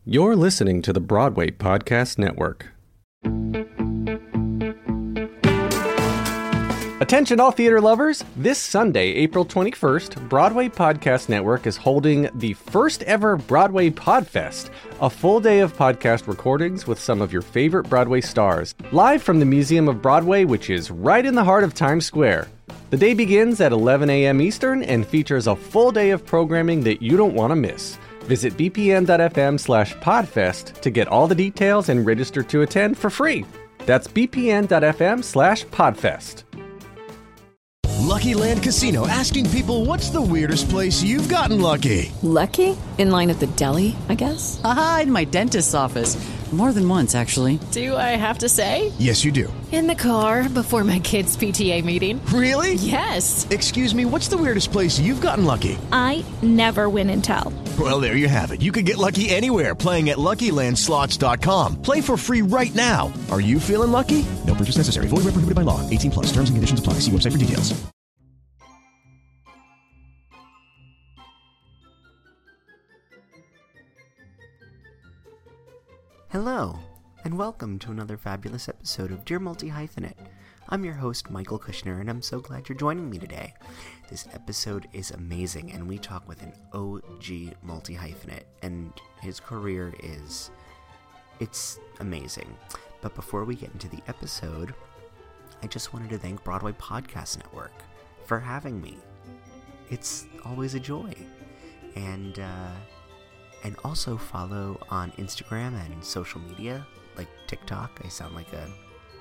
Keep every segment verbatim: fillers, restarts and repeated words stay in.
You're listening to the Broadway Podcast Network. Attention all theater lovers! This Sunday, April twenty-first, Broadway Podcast Network is holding the first ever Broadway Podfest, a full day of podcast recordings with some of your favorite Broadway stars, live from the Museum of Broadway, which is right in the heart of Times Square. The day begins at eleven a.m. Eastern and features a full day of programming that you don't want to miss. Visit bpn.fm slash podfest to get all the details and register to attend for free. That's bpn.fm slash podfest. Lucky Land Casino, asking people, what's the weirdest place you've gotten lucky? Lucky? In line at the deli, I guess? Aha, in my dentist's office. More than once, actually. Do I have to say? Yes, you do. In the car before my kids' P T A meeting. Really? Yes. Excuse me, what's the weirdest place you've gotten lucky? I never win and tell. Well, there you have it. You can get lucky anywhere, playing at Lucky Land Slots dot com. Play for free right now. Are you feeling lucky? No purchase necessary. Void where prohibited by law. eighteen plus. Terms and conditions apply. See website for details. Hello, and welcome to another fabulous episode of Dear Multi-Hyphenate. I'm your host, Michael Kushner, and I'm so glad you're joining me today. This episode is amazing, and we talk with an O G multi-hyphenate, and his career is, it's amazing. But before we get into the episode, I just wanted to thank Broadway Podcast Network for having me. It's always a joy. And, uh... And also follow on Instagram and social media, like TikTok. I sound like a,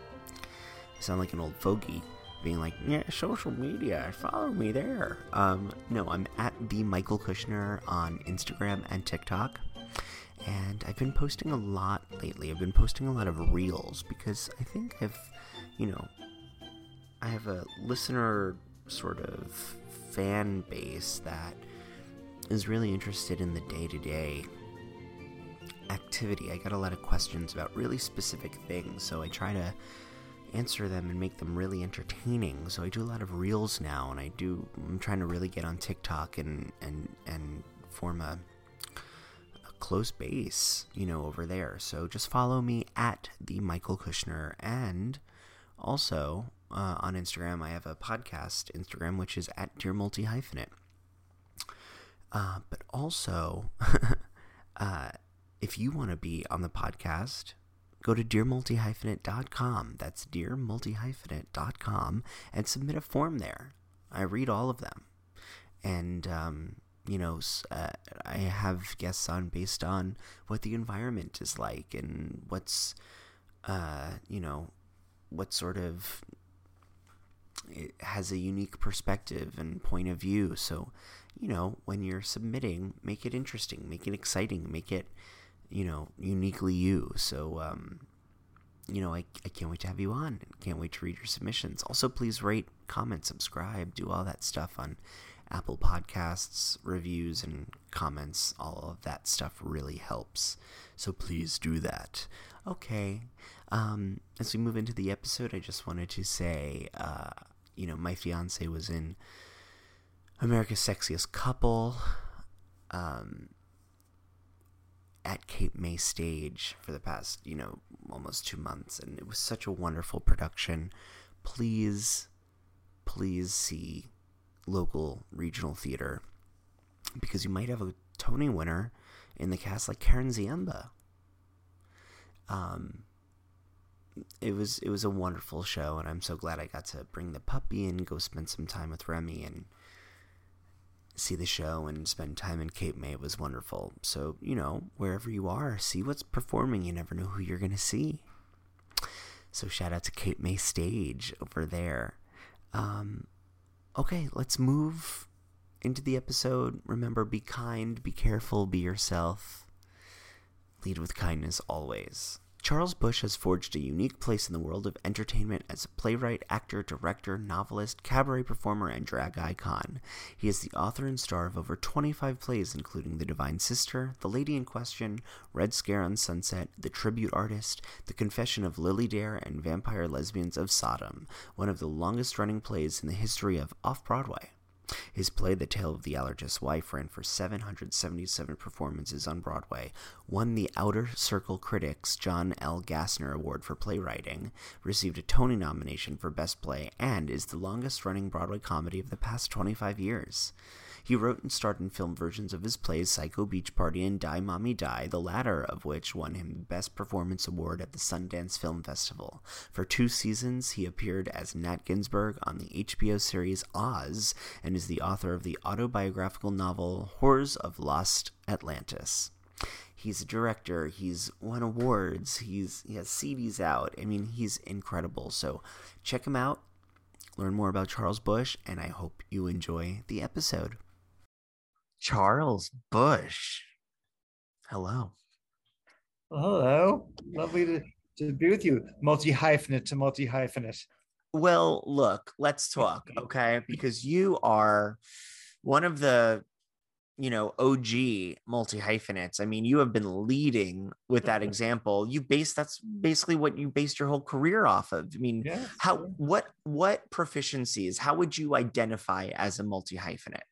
I sound like an old fogey, being like, yeah, social media, follow me there. Um, no, I'm at the Michael Kushner on Instagram and TikTok, and I've been posting a lot lately. I've been posting a lot of reels because I think I've, you know, I have a listener sort of fan base that is really interested in the day-to-day activity. I got a lot of questions about really specific things, so I try to answer them and make them really entertaining. So I do a lot of reels now, and I do. I'm trying to really get on TikTok and and and form a, a close base, you know, over there. So just follow me at the Michael Kushner, and also uh, on Instagram I have a podcast Instagram which is at Dear Multi-Hyphenate. Uh, but also, uh, if you want to be on the podcast, go to dear multi hyphenate dot com. That's dear multi hyphenate dot com and submit a form there. I read all of them. And, um, you know, uh, I have guests on based on what the environment is like and what's, uh, you know, what sort of, it has a unique perspective and point of view. So, you know, when you're submitting, make it interesting, make it exciting, make it, you know, uniquely you. So, um, you know, I, I can't wait to have you on. Can't wait to read your submissions. Also, please rate, comment, subscribe, do all that stuff on Apple Podcasts, reviews and comments. All of that stuff really helps. So please do that. Okay. Um, as we move into the episode, I just wanted to say, uh, you know, my fiance was in America's Sexiest Couple um, at Cape May Stage for the past, you know, almost two months. And it was such a wonderful production. Please, please see local regional theater, because you might have a Tony winner in the cast like Karen Ziemba. Um, it was, it was a wonderful show, and I'm so glad I got to bring the puppy and go spend some time with Remy and see the show and spend time in Cape May. It was wonderful. So, you know, wherever you are, see what's performing. You never know who you're going to see. So shout out to Cape May Stage over there. Um, okay, let's move into the episode. Remember, be kind, be careful, be yourself. Lead with kindness always. Charles Busch has forged a unique place in the world of entertainment as a playwright, actor, director, novelist, cabaret performer, and drag icon. He is the author and star of over twenty-five plays, including The Divine Sister, The Lady in Question, Red Scare on Sunset, The Tribute Artist, The Confession of Lily Dare, and Vampire Lesbians of Sodom, one of the longest-running plays in the history of Off-Broadway. His play, The Tale of the Allergist's Wife, ran for seven hundred seventy-seven performances on Broadway, won the Outer Circle Critics John L. Gassner Award for Playwriting, received a Tony nomination for Best Play, and is the longest-running Broadway comedy of the past twenty-five years. He wrote and starred in film versions of his plays Psycho Beach Party and Die Mommy Die, the latter of which won him the Best Performance Award at the Sundance Film Festival. For two seasons, he appeared as Nat Ginsburg on the H B O series Oz, and is the author of the autobiographical novel Horrors of Lost Atlantis. He's a director, he's won awards, he's he has C Ds out. I mean, he's incredible. So check him out, learn more about Charles Busch, and I hope you enjoy the episode. Charles Busch. Hello. Hello. Lovely to, to be with you. Multi-hyphenate to multi-hyphenate. Well, look, let's talk, okay? Because you are one of the, you know, O G multi-hyphenates. I mean, you have been leading with that example. You base that's basically what you based your whole career off of. I mean, Yes, how yeah. what what proficiencies, how would you identify as a multi-hyphenate?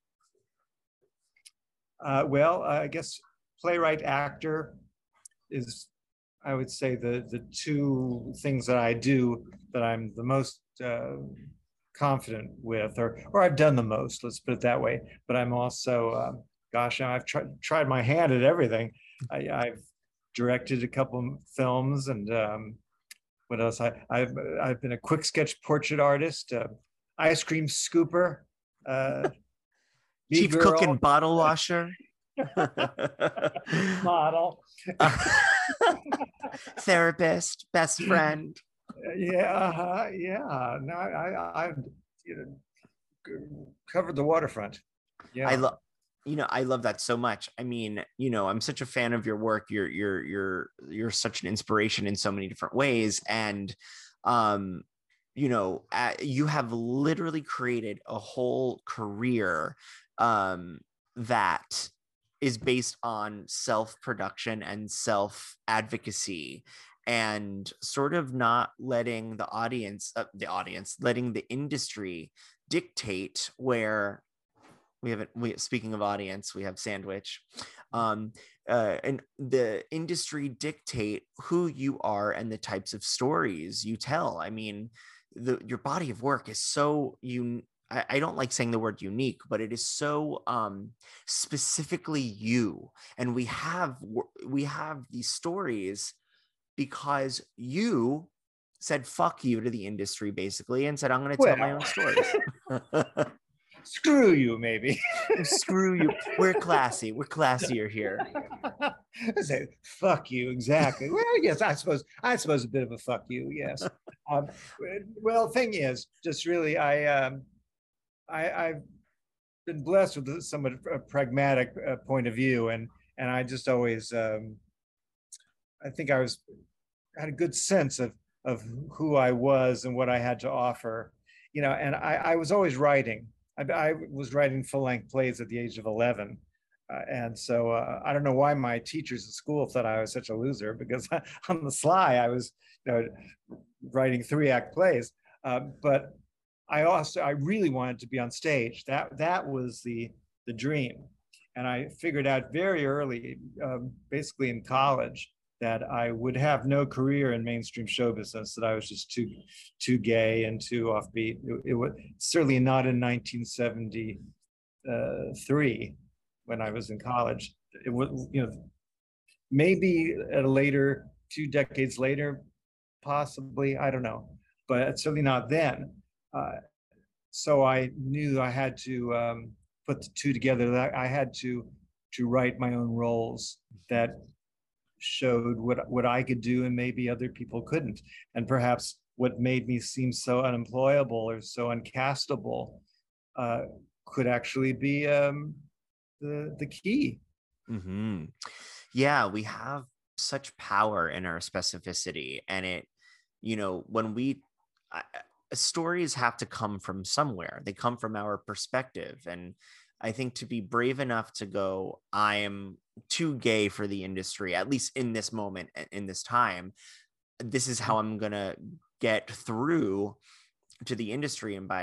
Uh, well, I guess playwright actor is, I would say, the the two things that I do that I'm the most uh, confident with, or or I've done the most. Let's put it that way. But I'm also, um, gosh, I've tried tried my hand at everything. I, I've directed a couple films, and um, what else? I, I've I've been a quick sketch portrait artist, uh, ice cream scooper. Uh, Chief girl. cook and bottle washer. Model. Therapist, best friend. Yeah, uh, yeah. No, I, I, I've you know, covered the waterfront. Yeah, I love, you know, I love that so much. I mean, you know, I'm such a fan of your work. You're, you're, you're, you're such an inspiration in so many different ways. And, um, you know, uh, you have literally created a whole career, um, that is based on self-production and self-advocacy, and sort of not letting the audience, uh, the audience, letting the industry dictate where we haven't, we, speaking of audience, we have Sandwich, um, uh, and the industry dictate who you are and the types of stories you tell. I mean, the, your body of work is so, you, I, I don't like saying the word unique, but it is so um, specifically you. And we have, we have these stories because you said fuck you to the industry, basically, and said, I'm going to tell Well. my own stories. Screw you, maybe. Screw you. We're classy. We're classier here. I say, fuck you, exactly. Well, yes, I suppose, I suppose a bit of a fuck you, yes. Um, well, thing is, just really, I, um, I, I've been blessed with a somewhat a pragmatic uh, point of view, and and I just always, um, I think I was had a good sense of of who I was and what I had to offer, you know. And I, I was always writing. I, I was writing full length plays at the age of eleven, uh, and so uh, I don't know why my teachers at school thought I was such a loser, because on the sly I was, you know, writing three act plays, uh, but. I also, I really wanted to be on stage. That that was the the dream. And I figured out very early, um, basically in college, that I would have no career in mainstream show business, that I was just too too gay and too offbeat. It, it was certainly not in nineteen seventy-three when I was in college. It was, you know, maybe at a later, two decades later, possibly, I don't know, but certainly not then. Uh, so I knew I had to um, put the two together. That I had to to write my own roles that showed what what I could do and maybe other people couldn't, and perhaps what made me seem so unemployable or so uncastable uh, could actually be um, the the key. Mm-hmm. Yeah, we have such power in our specificity, and it, you know, when we. I, stories have to come from somewhere. They come from our perspective. And I think to be brave enough to go, I am too gay for the industry, at least in this moment, in this time, this is how I'm going to get through to the industry. And by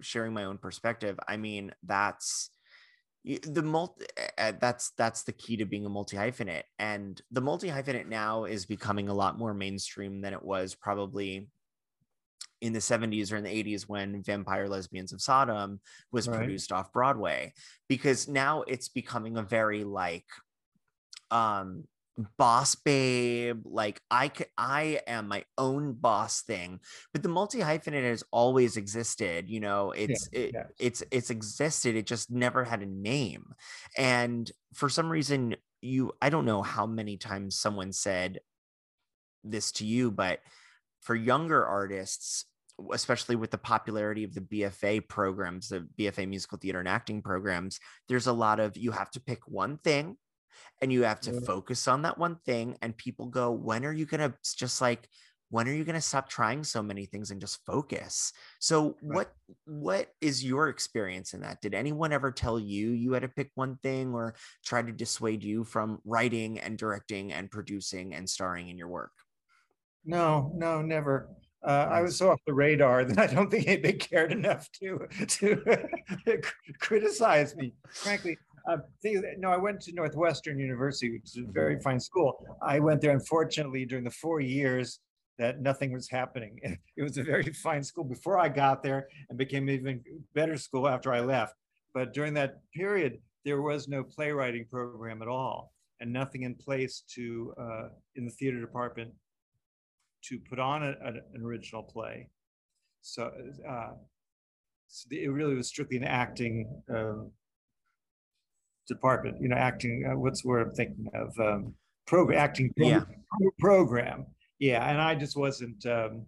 sharing my own perspective, I mean, that's the multi uh, that's that's the key to being a multi-hyphenate. And the multi-hyphenate now is becoming a lot more mainstream than it was probably in the seventies or in the eighties when Vampire Lesbians of Sodom was Right. produced off Broadway, because now it's becoming a very like um boss babe, like I can, I am my own boss thing. But the multi-hyphenate has always existed, you know, it's Yeah, it, yes. it's it's existed, it just never had a name. And for some reason, you I don't know how many times someone said this to you, but for younger artists, especially with the popularity of the B F A programs, the B F A musical theater and acting programs, there's a lot of, you have to pick one thing and you have to Yeah. focus on that one thing. And people go, when are you going to just like, when are you going to stop trying so many things and just focus? So Right. what, what is your experience in that? Did anyone ever tell you you had to pick one thing or try to dissuade you from writing and directing and producing and starring in your work? No, no, never. Uh, I was so off the radar that I don't think anybody cared enough to to criticize me. Frankly, uh, thing, no, I went to Northwestern University, which is a very fine school. I went there, unfortunately, during the four years that nothing was happening. It was a very fine school before I got there, and became an even better school after I left. But during that period, there was no playwriting program at all, and nothing in place to uh, in the theater department to put on a, a, an original play. So, uh, so it really was strictly an acting um, department, you know, acting, uh, what's the word I'm thinking of? Um, program, acting pro- Yeah. program. Yeah, and I just wasn't um,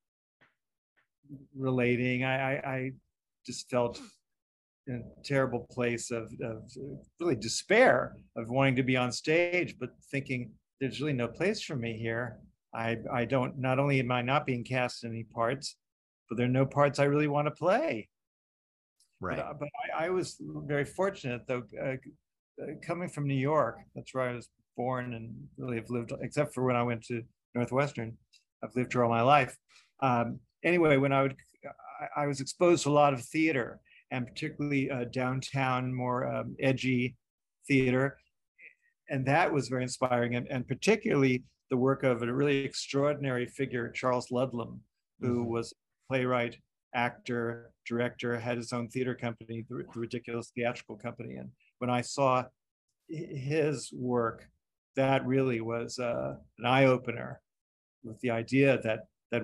relating. I, I, I just felt in a terrible place of, of really despair of wanting to be on stage, but thinking there's really no place for me here. I, I don't, not only am I not being cast in any parts, but there are no parts I really want to play. Right. But, but I, I was very fortunate, though, uh, uh, coming from New York. That's where I was born and really have lived, except for when I went to Northwestern. I've lived here all my life. Um, anyway, when I would, I, I was exposed to a lot of theater, and particularly uh, downtown, more um, edgy theater. And that was very inspiring, and, and particularly the work of a really extraordinary figure, Charles Ludlam, who mm-hmm. was a playwright, actor, director, had his own theater company, the, the Ridiculous Theatrical Company. And when I saw his work, that really was uh, an eye-opener, with the idea that that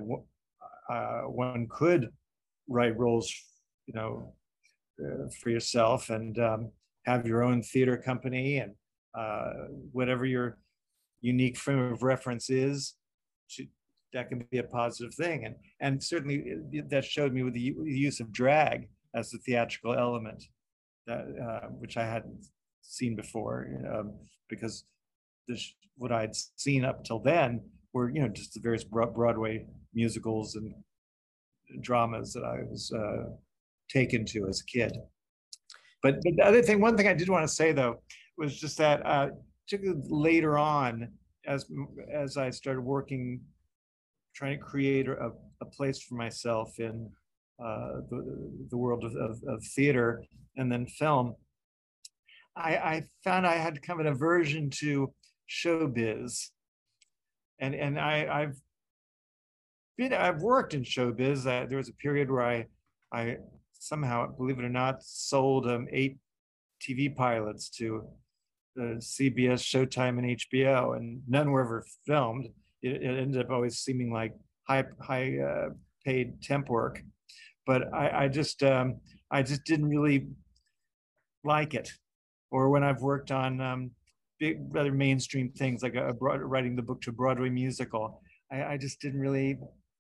uh, one could write roles, you know, uh, for yourself, and um, have your own theater company, and uh, whatever your unique frame of reference is, should, that can be a positive thing. And and certainly that showed me with the use of drag as the theatrical element, that uh, which I hadn't seen before, um, because this, what I'd seen up till then were, you know, just the various Broadway musicals and dramas that I was uh, taken to as a kid. But, but the other thing, one thing I did want to say though, was just that uh, particularly later on, as as I started working, trying to create a, a place for myself in uh, the, the world of, of, of theater and then film, I, I found I had kind of an aversion to showbiz. And and I, I've been I've worked in showbiz. Uh, there was a period where I I somehow, believe it or not, sold um, eight T V pilots to the C B S, Showtime, and H B O, and none were ever filmed. It, it ended up always seeming like high high uh, paid temp work, but I, I just um, I just didn't really like it. Or when I've worked on um, big, rather mainstream things like a, a broad, writing the book to a Broadway musical, I, I just didn't really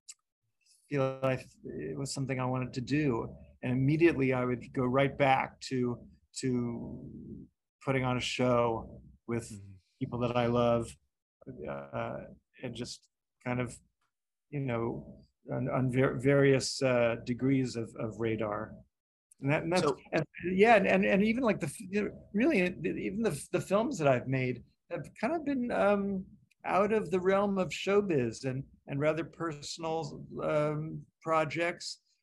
feel like it was something I wanted to do. And immediately I would go right back to to putting on a show with mm-hmm. people that I love, uh, and just kind of, you know, on, on ver- various uh, degrees of, of radar. And that, and that's, so, and, yeah, and, and and even like the, you know, really, even the the films that I've made have kind of been um, out of the realm of showbiz and and rather personal um, projects.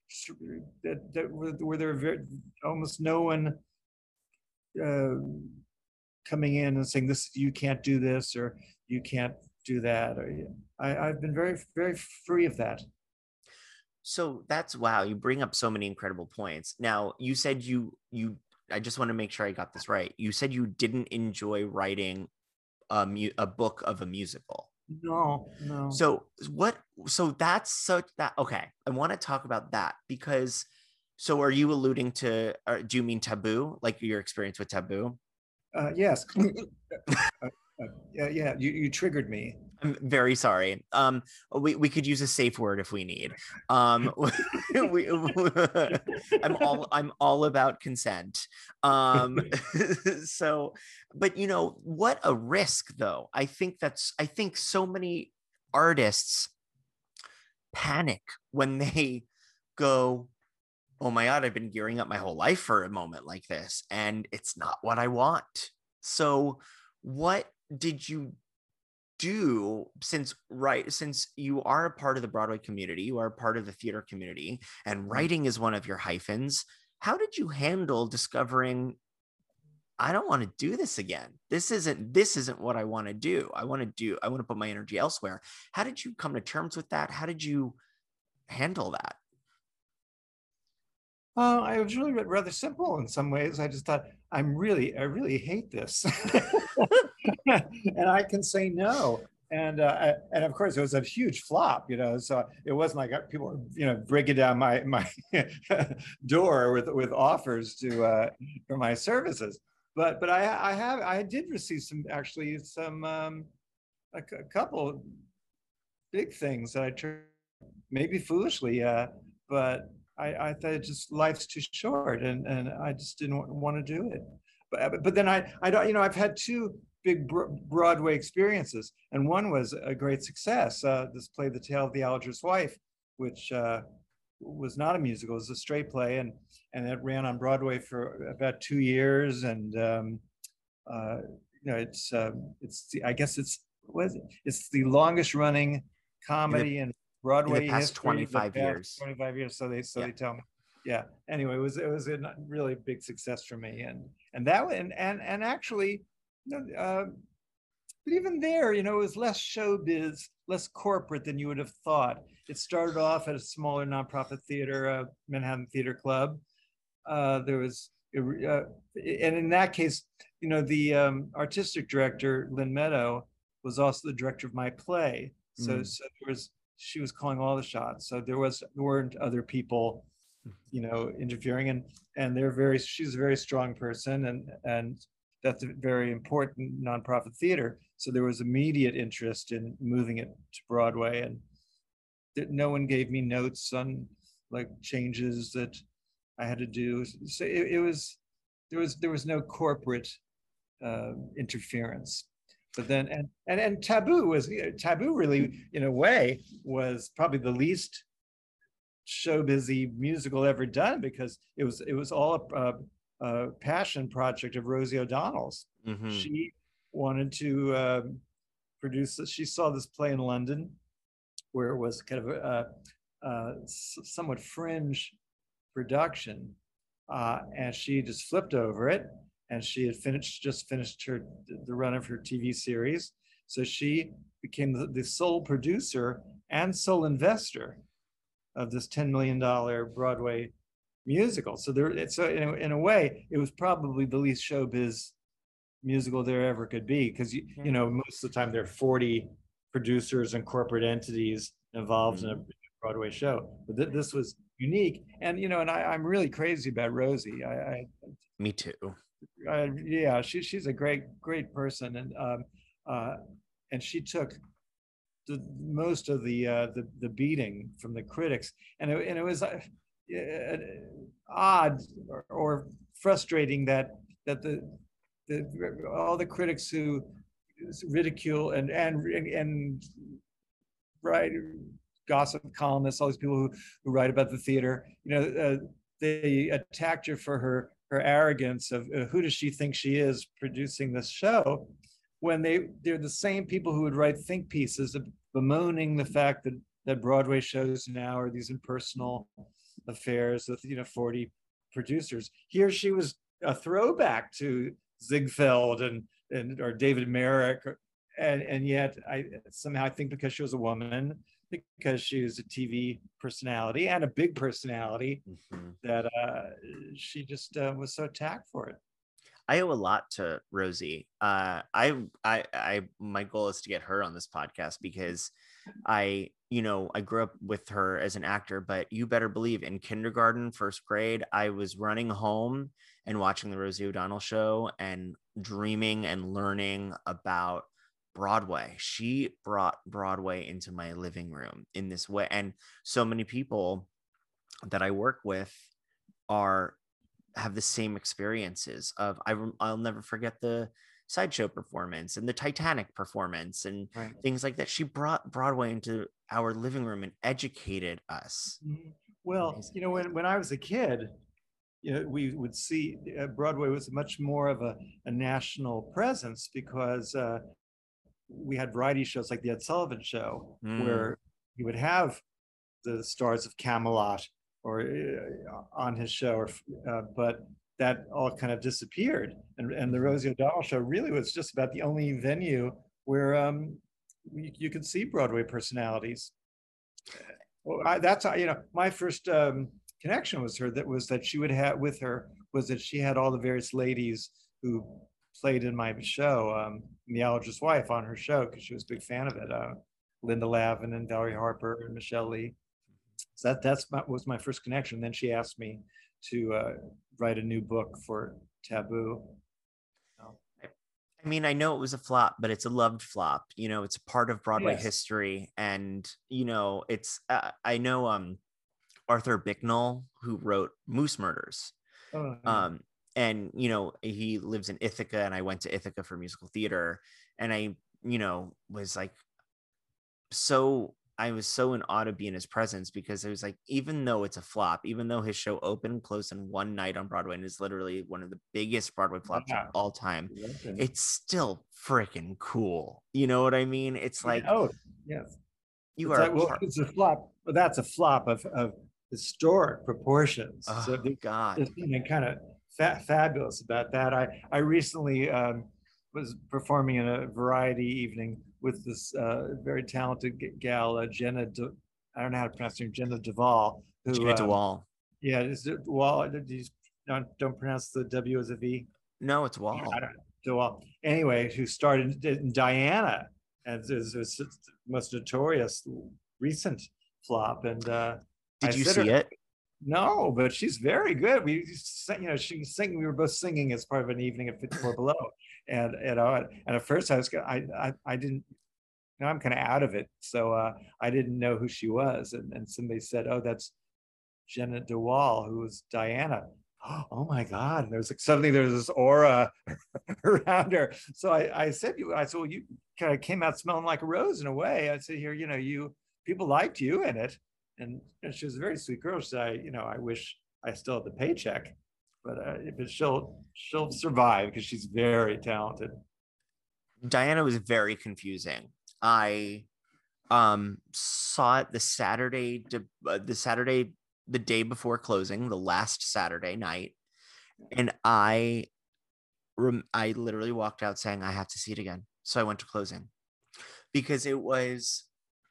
that, that where, where there were almost no one uh, coming in and saying this, you can't do this, or you can't do that. Or I, I've been very, very free of that. So that's, wow, you bring up so many incredible points. Now, you said you, you, I just want to make sure I got this right. You said you didn't enjoy writing a, mu- a book of a musical. No, no. So what, so that's such that, okay. I want to talk about that because, so are you alluding to, or do you mean Taboo? Like your experience with Taboo? Uh, yes. uh, uh, yeah, yeah. You, you triggered me. I'm very sorry. Um, we, we could use a safe word if we need. Um, we, I'm all I'm all about consent. Um, so, but you know what a risk though. I think that's I think so many artists panic when they go, oh my God, I've been gearing up my whole life for a moment like this, and it's not what I want. So, what did you do since right since you are a part of the Broadway community, you are a part of the theater community, and writing is one of your hyphens? How did you handle discovering, I don't want to do this again? This isn't this isn't what I want to do. I want to do I want to put my energy elsewhere. How did you come to terms with that? How did you handle that? Uh, I was really rather simple in some ways. I just thought, I'm really, I really hate this. And I can say no. And uh, I, and of course, it was a huge flop, you know, so it wasn't like people were, you know, breaking down my my door with with offers to uh, for my services. But but I I have I did receive some actually some um, a, a couple big things that I turned, maybe foolishly, uh, but I, I thought just life's too short, and, and I just didn't want to do it. But but then I I don't you know I've had two big Broadway experiences, and one was a great success. Uh, this play, The Tale of the Alger's Wife, which uh, was not a musical, it was a straight play, and and it ran on Broadway for about two years, and um, uh, you know it's um, it's the, I guess it's what is it? It's the longest running comedy in Broadway in the past history, twenty-five the past years. twenty-five years. So they so yeah. they tell me. Yeah. Anyway, it was it was a really big success for me, and and that and and and actually, you know, uh, but even there, you know, it was less showbiz, less corporate than you would have thought. It started off at a smaller nonprofit theater, uh, Manhattan Theater Club. Uh, there was, uh, and in that case, you know, the um, artistic director Lynn Meadow was also the director of my play. So, mm. so there was. She was calling all the shots. So there was there weren't other people, you know, interfering, and and they're very she's a very strong person, and and that's a very important nonprofit theater. So there was immediate interest in moving it to Broadway, and no one gave me notes on like changes that I had to do. So it, it was there was there was no corporate uh, interference. But then, and, and and Taboo was, Taboo really, in a way, was probably the least show-busy musical ever done, because it was it was all a, a passion project of Rosie O'Donnell's. Mm-hmm. She wanted to um, produce this. She saw this play in London, where it was kind of a, a, a somewhat fringe production, uh, and she just flipped over it. And she had finished, just finished her the run of her T V series. So she became the, the sole producer and sole investor of this ten million dollars Broadway musical. So there, so in a, in a way, it was probably the least showbiz musical there ever could be, because you, you know, most of the time there are forty producers and corporate entities involved mm-hmm. in a Broadway show. But th- this was unique, and you know, and I, I'm really crazy about Rosie. I, I me too. Uh, yeah, she she's a great great person, and um, uh, and she took the most of the uh, the the beating from the critics, and it, and it was uh, uh, odd or, or frustrating that that the the all the critics who ridicule and and and write gossip columnists, all these people who who write about the theater, you know, uh, they attacked her for her. her arrogance of uh, who does she think she is producing this show, when they they're the same people who would write think pieces of bemoaning the fact that that Broadway shows now are these impersonal affairs with, you know, forty producers. Here she was a throwback to Ziegfeld and, and or David Merrick. And, and yet I somehow I think because she was a woman, because she was a T V personality and a big personality, mm-hmm. that uh, she just uh, was so tacked for it. I owe a lot to Rosie. Uh, I, I, I, my goal is to get her on this podcast because I, you know, I grew up with her as an actor, but you better believe in kindergarten, first grade, I was running home and watching the Rosie O'Donnell show and dreaming and learning about Broadway. She brought Broadway into my living room in this way. And so many people that I work with are have the same experiences of I, I'll never forget the Sideshow performance and the Titanic performance and right. things like that. She brought Broadway into our living room and educated us. Well, Amazing. you know, when, when I was a kid, you know, we would see uh, Broadway was much more of a, a national presence because uh, we had variety shows like the Ed Sullivan Show, mm. where you would have the stars of Camelot or uh, on his show, or, uh, but that all kind of disappeared. And, and the Rosie O'Donnell Show really was just about the only venue where um, you, you could see Broadway personalities. Well, I, that's, you know, my first um, connection was her, that was that she would have with her, was that she had all the various ladies who played in my show, um, The Allergist's Wife, on her show, because she was a big fan of it. Uh, Linda Lavin and Valerie Harper and Michelle Lee. So that that's my, was my first connection. Then she asked me to uh, write a new book for Taboo. So. I mean, I know it was a flop, but it's a loved flop. You know, it's a part of Broadway yes. history, and you know, it's. Uh, I know um, Arthur Bicknell, who wrote Moose Murders, oh, yeah. um, and you know, he lives in Ithaca, and I went to Ithaca for musical theater, and I, you know, was like, so. I was so in awe to be in his presence because it was like, even though it's a flop, even though his show opened close in one night on Broadway and is literally one of the biggest Broadway flops yeah. of all time, it's still freaking cool. You know what I mean? It's like, oh, yes. You it's are. Like, well, it's a flop, but that's a flop of, of historic proportions. Oh, so there's, God. There's something kind of fa- fabulous about that. I, I recently um, was performing in a variety evening with this uh, very talented gal, uh, Jenna, De- I don't know how to pronounce her name, Jenna Duvall. Who, Jenna um, Duvall. Yeah, is it Wall? Do you don't, don't pronounce the W as a V? No, it's Wall. I don't know. Duvall. Anyway, who started in Diana, and is the most notorious recent flop. And uh, did I you see her, it? No, but she's very good. We, you know, she sing. We were both singing as part of an evening at fifty-four Below, and you know, and at first I was, I, I, I didn't. You know, I'm kind of out of it, so uh, I didn't know who she was, and, and somebody said, "Oh, that's Jenna DeWall, who was Diana." Oh my God! And there was like suddenly there was this aura around her. So I, I said, "I said, well, you kind of came out smelling like a rose in a way." I said, "Here, you know, you people liked you in it." And, and she was a very sweet girl. She said, I, you know, I wish I still had the paycheck, but uh, but she'll she'll survive because she's very talented. Diana was very confusing. I um saw it the Saturday, uh, the Saturday, the day before closing, the last Saturday night, and I, rem- I literally walked out saying I have to see it again. So I went to closing because it was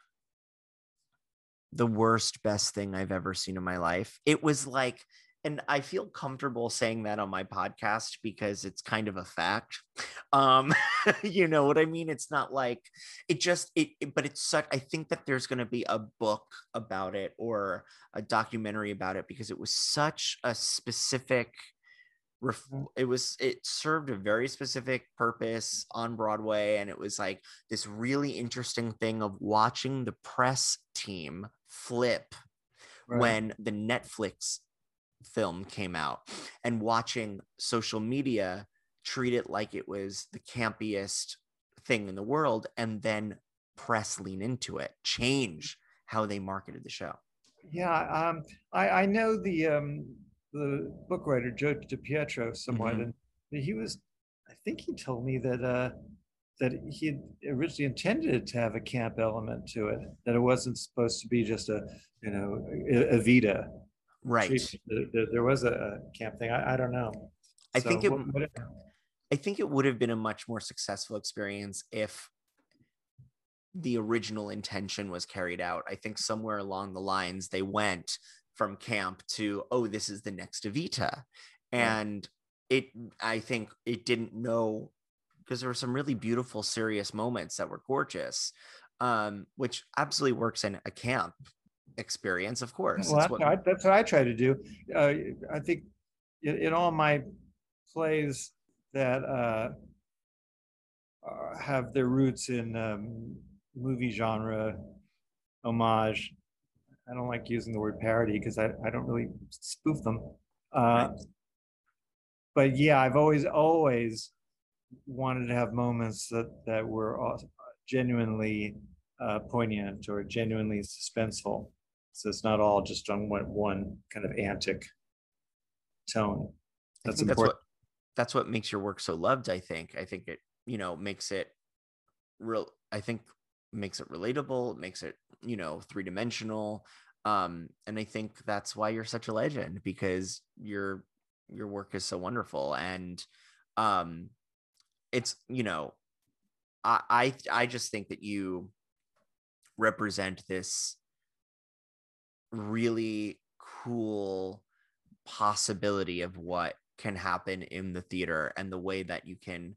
the worst, best thing I've ever seen in my life. It was like, and I feel comfortable saying that on my podcast because it's kind of a fact. Um, you know what I mean? It's not like it just, it, it but it's such, I think that there's going to be a book about it or a documentary about it because it was such a specific, it was, it served a very specific purpose on Broadway. And it was like this really interesting thing of watching the press team flip right. when the Netflix film came out and watching social media treat it like it was the campiest thing in the world and then press lean into it, change how they marketed the show. Yeah, um, I, I know the um, the book writer Joe DiPietro somewhat, mm-hmm. and he was, I think he told me that uh, that he had originally intended to have a camp element to it, that it wasn't supposed to be just a, you know, Evita. Right. treatment. There, there, there was a camp thing. I, I don't know. I So think it. what, what, I think it would have been a much more successful experience if the original intention was carried out. I think somewhere along the lines they went from camp to, oh, this is the next Evita. And right. it, I think it didn't know, because there were some really beautiful, serious moments that were gorgeous, um, which absolutely works in a camp experience, of course. Well, that's, what, what, I, that's what I try to do. Uh, I think in, in all my plays that uh, uh, have their roots in um, movie genre homage. I don't like using the word parody because I, I don't really spoof them. Uh, right. But yeah, I've always, always wanted to have moments that, that were genuinely uh, poignant or genuinely suspenseful. So it's not all just on one, one kind of antic tone. That's important. That's what, that's what makes your work so loved, I think. I think it, you know, makes it real, I think makes it relatable, makes it, you know, three-dimensional. Um, and I think that's why you're such a legend, because your, your work is so wonderful. And um, it's, you know, I, I, I just think that you represent this really cool possibility of what can happen in the theater, and the way that you can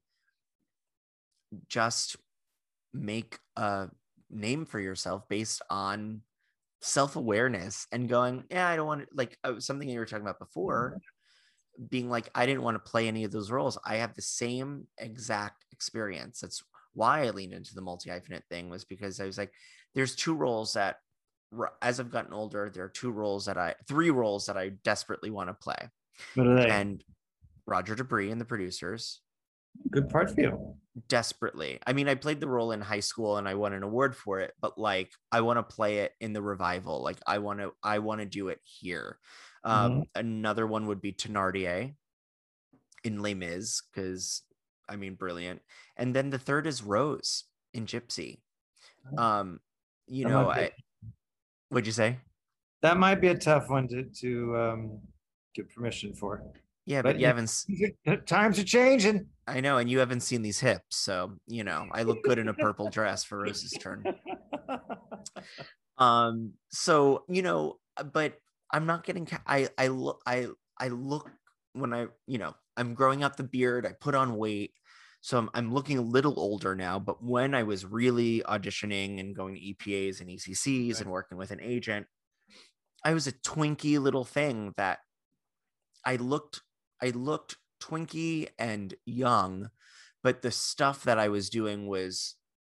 just make a name for yourself based on self-awareness and going, yeah, I don't want to, like uh, something you were talking about before, being like, I didn't want to play any of those roles. I have the same exact experience. That's why I leaned into the multi-hyphenate thing, was because I was like, there's two roles that, as I've gotten older, there are two roles that I, three roles that I desperately want to play. What are they? And Roger Debris and the Producers. Good part for you. Desperately. I mean, I played the role in high school and I won an award for it, but like, I want to play it in the revival. Like, I want to, I want to do it here. Um, mm-hmm. Another one would be Thénardier in Les Mis, because I mean, brilliant. And then the third is Rose in Gypsy. Um, you know, I, what'd you say? That might be a tough one to, to um, get permission for. Yeah, but, but you haven't. Times are changing. I know, and you haven't seen these hips, so you know I look good in a purple dress for Rose's turn. Um, so you know, but I'm not getting. I I look. I I look when I you know I'm growing out the beard. I put on weight, so I'm I'm looking a little older now. But when I was really auditioning and going to E P As and E C Cs right. and working with an agent, I was a twinky little thing that I looked. I looked twinky and young, but the stuff that I was doing was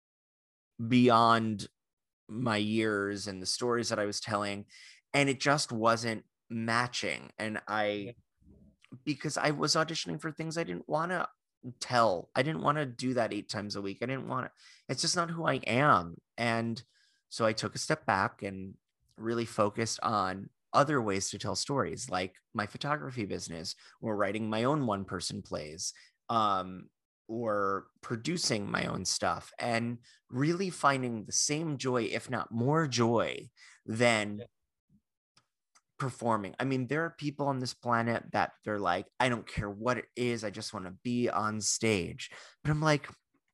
beyond my years, and the stories that I was telling, and it just wasn't matching. And I, because I was auditioning for things I didn't want to tell. I didn't want to do that eight times a week. I didn't want to, it's just not who I am. And so I took a step back and really focused on other ways to tell stories, like my photography business, or writing my own one-person plays, um, or producing my own stuff, and really finding the same joy, if not more joy, than performing. I mean, there are people on this planet that they're like, I don't care what it is, I just want to be on stage. But I'm like,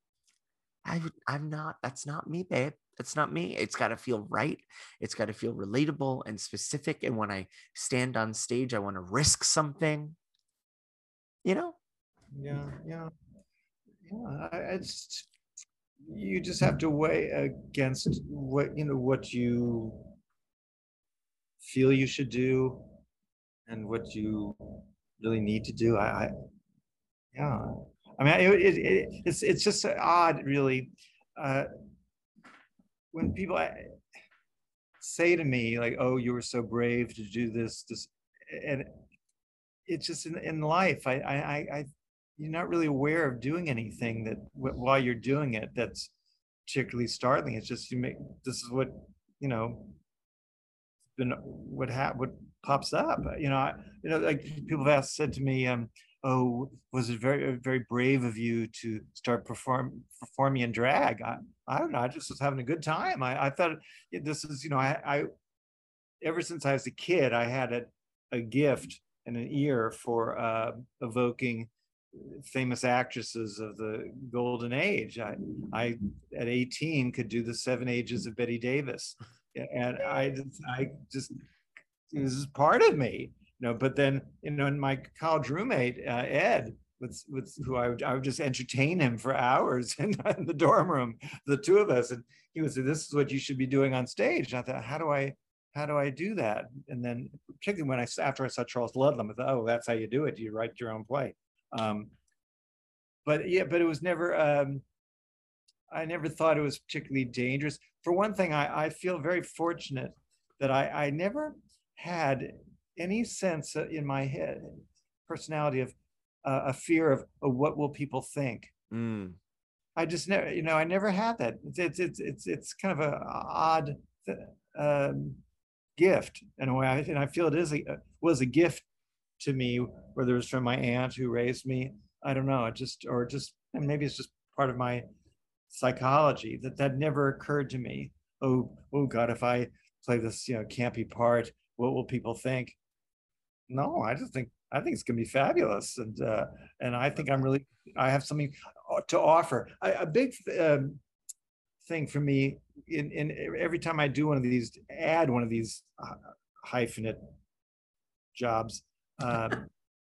I, I'm not, that's not me, babe. That's not me. It's got to feel right. It's got to feel relatable and specific. And when I stand on stage, I want to risk something, you know? Yeah, yeah. Yeah, I, it's, you just have to weigh against what, you know, what you feel you should do and what you really need to do. I, I yeah. I mean, it, it, it, it's, it's just odd, really. Uh, when people say to me like, oh, you were so brave to do this, this, and it's just in, in life, I, I, I, you're not really aware of doing anything that while you're doing it, that's particularly startling. It's just, you make, this is what, you know, been what ha- what pops up, you know, I, you know, like people have asked, said to me, um, oh, was it very, very brave of you to start perform performing in drag? I, I don't know. I just was having a good time. I, I thought this is, you know, I, I, ever since I was a kid, I had a a gift and an ear for uh, evoking famous actresses of the golden age. I, I at eighteen could do the seven ages of Betty Davis, and I, I just this is part of me, you know. But then, you know, and my college roommate uh, Ed, with with who I would I would just entertain him for hours in, in the dorm room, the two of us, and he would say, "This is what you should be doing on stage." And I thought, how do I how do I do that? And then, particularly when I after I saw Charles Ludlam, I thought, oh, that's how you do it. You write your own play. Um, but yeah, but it was never. Um, I never thought it was particularly dangerous. For one thing, I, I feel very fortunate that I, I never had any sense in my head, personality of uh, a fear of, of what will people think. Mm. I just never, you know, I never had that. It's it's it's it's kind of a odd um, gift in a way, I, and I feel it is a was a gift to me, whether it was from my aunt who raised me. I don't know. It just or just and maybe it's just part of my psychology that that never occurred to me. Oh, oh God, if I play this, you know, campy part, what will people think? No, I just think I think it's gonna be fabulous, and uh, and I think I'm really I have something to offer. I, a big um, thing for me in in every time I do one of these, add one of these uh, hyphenate jobs. Um,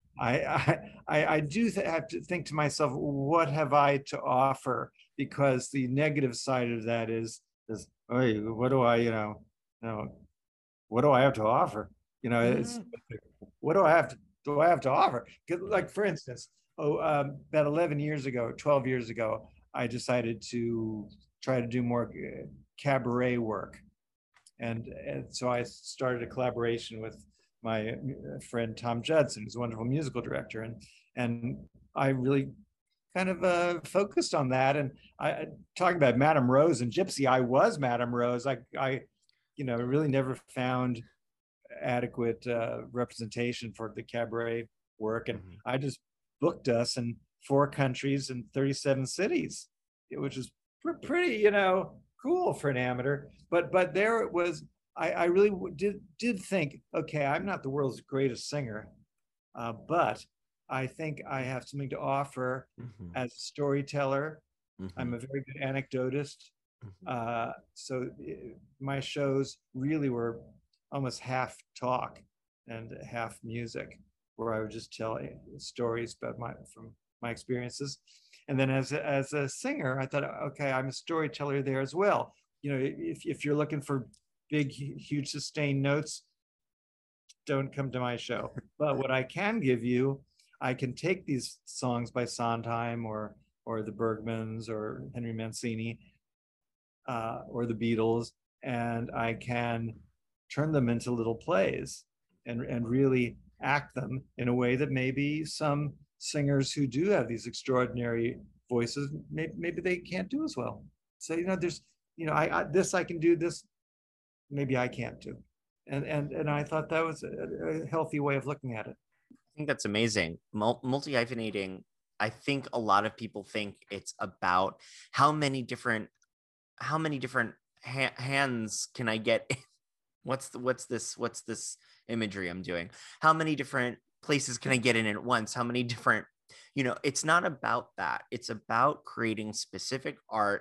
I, I I do th- have to think to myself, what have I to offer? Because the negative side of that is is, hey, what do I, you know, you know, what do I have to offer? You know, it's, what do I have to do I have to offer? Like, for instance, oh, um, about eleven years ago, twelve years ago, I decided to try to do more cabaret work, and, and so I started a collaboration with my friend Tom Judson, who's a wonderful musical director, and and I really kind of uh, focused on that. And I talking about Madame Rose and Gypsy, I was Madame Rose. I I, you know, really never found adequate uh, representation for the cabaret work, and mm-hmm. I just booked us in four countries and thirty-seven cities, which is pr- pretty, you know, cool for an amateur. But but there it was. I, I really did did think, okay, I'm not the world's greatest singer, uh, but I think I have something to offer mm-hmm. as a storyteller. Mm-hmm. I'm a very good anecdotist. Mm-hmm. Uh, so it, my shows really were almost half talk and half music, where I would just tell stories about my from my experiences. And then as a, as a singer, I thought, okay, I'm a storyteller there as well. You know, if if you're looking for big, huge sustained notes, don't come to my show. But what I can give you, I can take these songs by Sondheim or or the Bergmans or Henry Mancini uh, or the Beatles, and I can turn them into little plays and, and really act them in a way that maybe some singers who do have these extraordinary voices, maybe, maybe they can't do as well. So, you know, there's, you know, I, I this I can do, this maybe I can't do. And and and I thought that was a, a healthy way of looking at it. I think that's amazing. Multi-hyphenating, I think a lot of people think it's about how many different, how many different ha- hands can I get? What's the, what's this, what's this imagery I'm doing? How many different places can I get in at once? How many different, you know, it's not about that. It's about creating specific art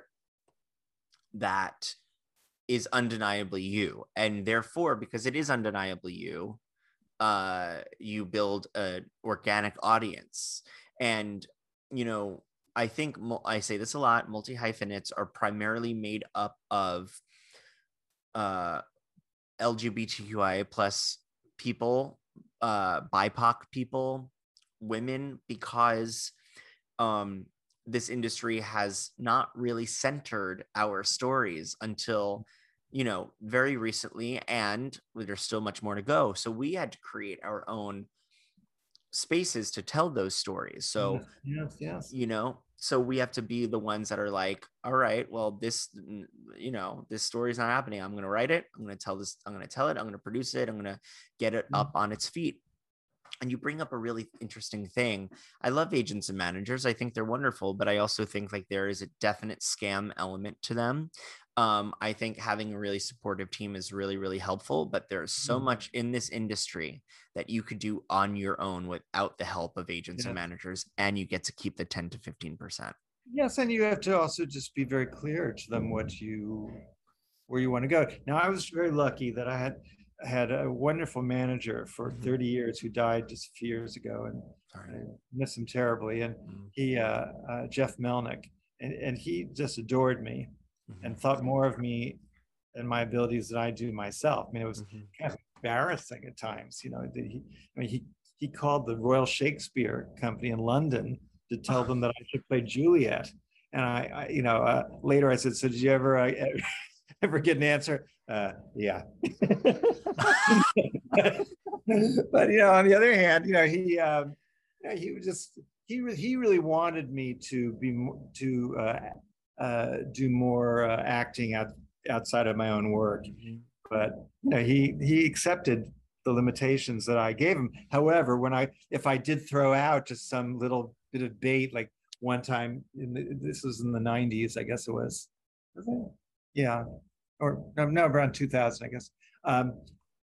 that is undeniably you. And therefore, because it is undeniably you, uh, you build an organic audience. And, you know, I think I say this a lot, multi-hyphenates are primarily made up of uh, L G B T Q I A plus people, uh, B I P O C people, women, because um, this industry has not really centered our stories until, you know, very recently, and there's still much more to go. So we had to create our own spaces to tell those stories. So, yes, yes, you know, so we have to be the ones that are like, all right, well, this, you know, this story is not happening. I'm going to write it. I'm going to tell this. I'm going to tell it. I'm going to produce it. I'm going to get it up on its feet. And you bring up a really interesting thing. I love agents and managers. I think they're wonderful, but I also think like there is a definite scam element to them. Um, I think having a really supportive team is really, really helpful, but there's so much in this industry that you could do on your own without the help of agents Yeah. and managers, and you get to keep the ten to fifteen percent. Yes, and you have to also just be very clear to them what you, where you want to go. Now, I was very lucky that I had had a wonderful manager for Mhm. thirty years who died just a few years ago, and Sorry. I miss him terribly. And Mhm. he, uh, uh, Jeff Melnick, and, and he just adored me Mhm. and thought more of me and my abilities than I do myself. I mean, it was Mhm. kind of embarrassing at times, you know. That he, I mean, he he called the Royal Shakespeare Company in London to tell them that I should play Juliet. And I, I you know, uh, later I said, "So did you ever uh, ever get an answer?" Uh, yeah. But you know, on the other hand, you know, he um, you know, he was just he re- he really wanted me to be mo- to uh, uh, do more uh, acting out outside of my own work. But you know, he he accepted the limitations that I gave him. However, when I if I did throw out just some little bit of bait, like one time, in the, this was in the nineties, I guess it was. Was it? Yeah, or no, no, around two thousand, I guess. Um,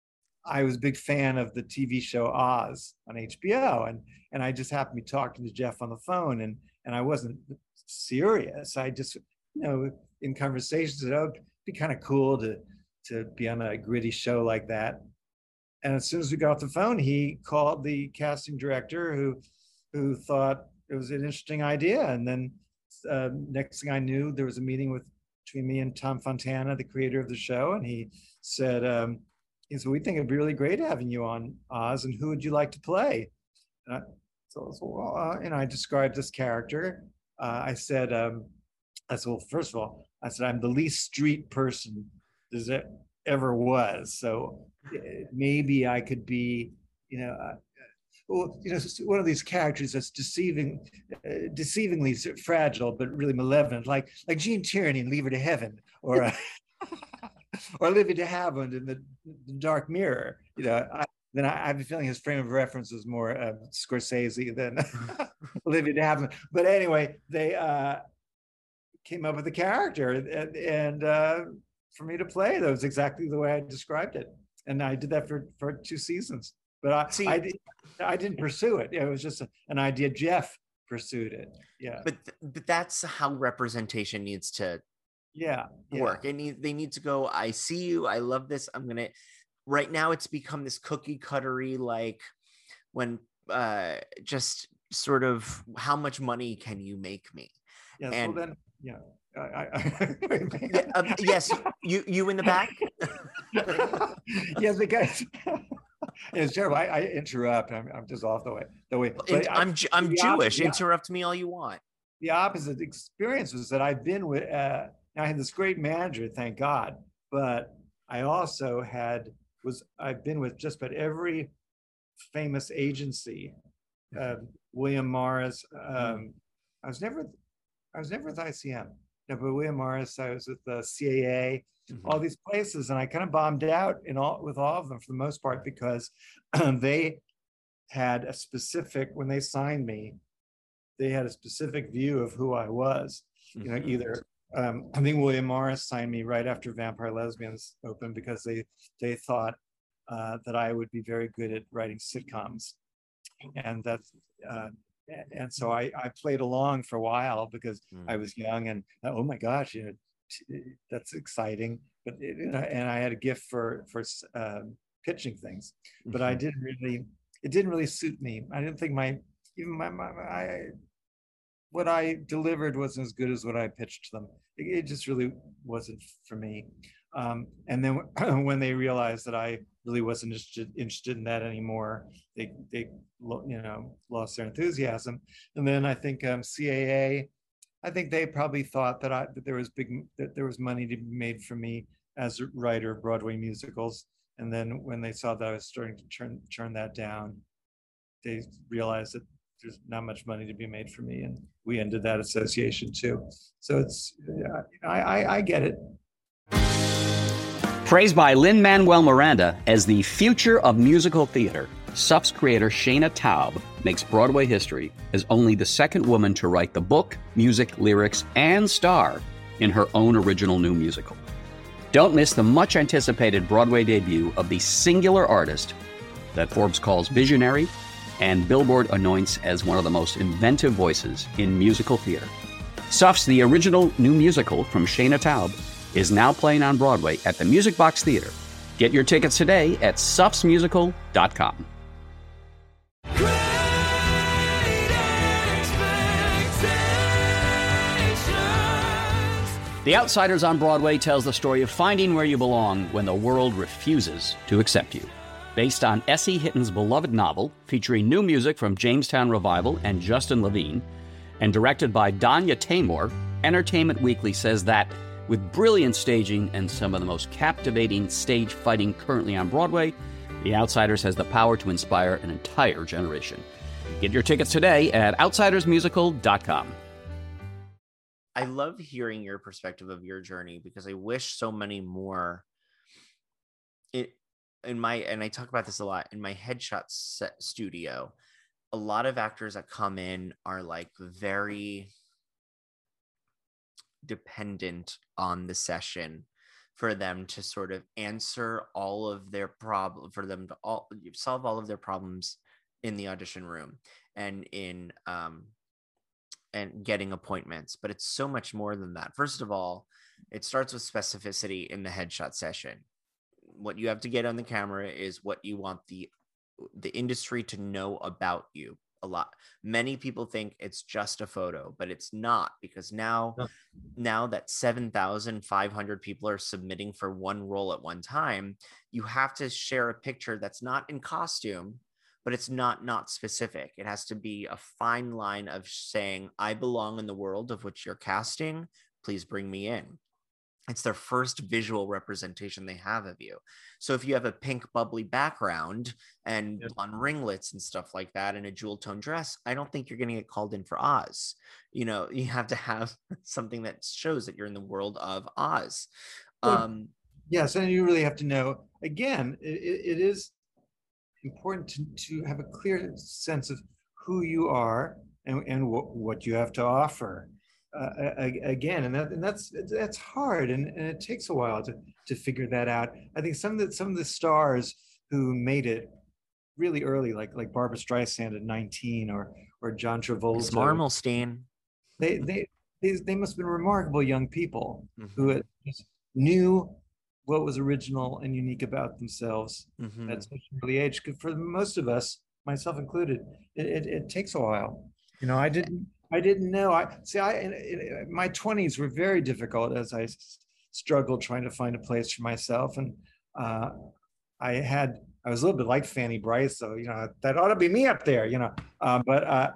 I was a big fan of the T V show Oz on H B O, and and I just happened to be talking to Jeff on the phone, and and I wasn't serious. I just, you know, in conversations, said, "Oh, it'd be kind of cool to to be on a gritty show like that." And as soon as we got off the phone, he called the casting director, who who thought it was an interesting idea. And then uh, next thing I knew, there was a meeting with between me and Tom Fontana, the creator of the show, and he said, um, he said, "We think it'd be really great having you on Oz, and who would you like to play?" And I, so, so well, uh, and I described this character. Uh, I said, um, I said, "Well, first of all, I said I'm the least street person there ever was, so uh, maybe I could be, you know." Uh, well, you know, one of these characters that's deceiving, uh, deceivingly fragile, but really malevolent, like like Gene Tierney in Leave Her to Heaven, or uh, or Olivia de Havilland in the, the Dark Mirror. You know, I, then I, I have a feeling his frame of reference was more uh, Scorsese than Olivia de Havilland. But anyway, they uh, came up with a character, and, and uh, for me to play, that was exactly the way I described it, and I did that for for two seasons. But I, See, I, did, I didn't pursue it. It was just a, an idea. Jeff pursued it. Yeah. But but that's how representation needs to yeah, work. yeah. It need, they need to go, "I see you. I love this. I'm going to," right now it's become this cookie cuttery, like when uh, just sort of, how much money can you make me? Yes, and well then, yeah. I, I, yeah, um, yes, you you in the back. Yes, because it's terrible. I, I interrupt. I'm, I'm just off the way. The way. And I, I'm I'm the Jewish. opposite, Interrupt me all you want. The opposite experience was that I've been with. Uh, I had this great manager, thank God, but I also had was I've been with just about every famous agency. Uh, William Morris. Um, I was never. I was never with I C M. No, but William Morris. I was with the C A A. Mm-hmm. All these places, and I kind of bombed out in all with all of them for the most part, because um, they had a specific, when they signed me, they had a specific view of who I was. Mm-hmm. You know, either um, I think William Morris signed me right after Vampire Lesbians opened, because they they thought uh, that I would be very good at writing sitcoms, and that's. Uh, And so I, I played along for a while because mm. I was young, and oh my gosh, you know, t- that's exciting. But it, you know, and I had a gift for for um, pitching things, but mm-hmm. I didn't really. It didn't really suit me. I didn't think my even my, my I what I delivered wasn't as good as what I pitched to them. It, it just really wasn't for me. Um, and then when they realized that I really wasn't interested, interested in that anymore, they they you know lost their enthusiasm. And then I think um, C A A, I think they probably thought that I that there was big that there was money to be made for me as a writer of Broadway musicals. And then when they saw that I was starting to turn turn that down, they realized that there's not much money to be made for me, and we ended that association too. So it's yeah, I, I I get it. Praised by Lin-Manuel Miranda as the future of musical theater, Suff's creator Shayna Taub makes Broadway history as only the second woman to write the book, music, lyrics, and star in her own original new musical. Don't miss the much-anticipated Broadway debut of the singular artist that Forbes calls visionary and Billboard anoints as one of the most inventive voices in musical theater. Suff's The original new musical from Shayna Taub is now playing on Broadway at the Music Box Theater. Get your tickets today at suffs musical dot com. The Outsiders on Broadway tells the story of finding where you belong when the world refuses to accept you. Based on S E. Hitton's beloved novel, featuring new music from Jamestown Revival and Justin Levine, and directed by Danya Tamor, Entertainment Weekly says that with brilliant staging and some of the most captivating stage fighting currently on Broadway, The Outsiders has the power to inspire an entire generation. Get your tickets today at outsiders musical dot com. I love hearing your perspective of your journey because I wish so many more it in my, and I talk about this a lot in my headshot set studio. A lot of actors that come in are like very dependent on the session for them to sort of answer all of their problem, for them to all solve all of their problems in the audition room and in, um, and getting appointments, but it's so much more than that. First of all, it starts with specificity in the headshot session. What you have to get on the camera is what you want the the industry to know about you. A lot. Many people think it's just a photo, but it's not, because now, no. now that seven thousand five hundred people are submitting for one role at one time, you have to share a picture that's not in costume, but it's not not specific. It has to be a fine line of saying, I belong in the world of which you're casting. Please bring me in. It's their first visual representation they have of you. So if you have a pink bubbly background and yep. blonde ringlets and stuff like that and a jewel tone dress, I don't think you're going to get called in for Oz. You know, you have to have something that shows that you're in the world of Oz. Well, um, yes, and you really have to know, again, it, it is important to, to have a clear sense of who you are and, and what, what you have to offer. Uh, again, and, that, and that's that's hard, and, and it takes a while to to figure that out. I think some of the some of the stars who made it really early, like like Barbra Streisand at nineteen, or or John Travolta, Marmelstein, they they they, they must have been remarkable young people mm-hmm. who just knew what was original and unique about themselves mm-hmm. at such an early age. Because for most of us, myself included, it, it, it takes a while. You know, I didn't. I didn't know. I see. I in, in, my twenties were very difficult as I struggled trying to find a place for myself, and uh, I had. I was a little bit like Fanny Bryce, so you know that ought to be me up there, you know. Uh, but uh,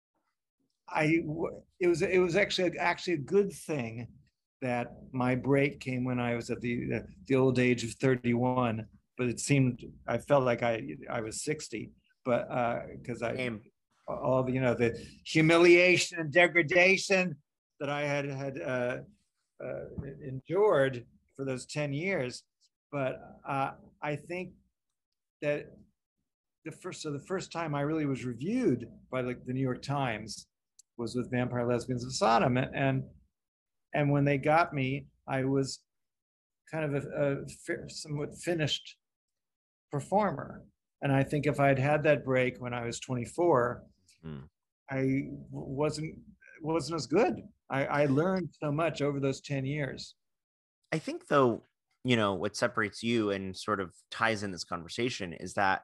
I, it was it was actually actually a good thing that my break came when I was at the the old age of thirty-one. But it seemed I felt like I I was sixty, but because uh, I. Damn. all the, you know, the humiliation and degradation that I had had uh, uh, endured for those ten years. But uh, I think that the first, so the first time I really was reviewed by like the New York Times was with Vampire Lesbians of Sodom. And, and when they got me, I was kind of a, a somewhat finished performer. And I think if I'd had that break when I was twenty-four, hmm. I wasn't wasn't as good. I, I learned so much over those ten years. I think, though, you know, what separates you and sort of ties in this conversation is that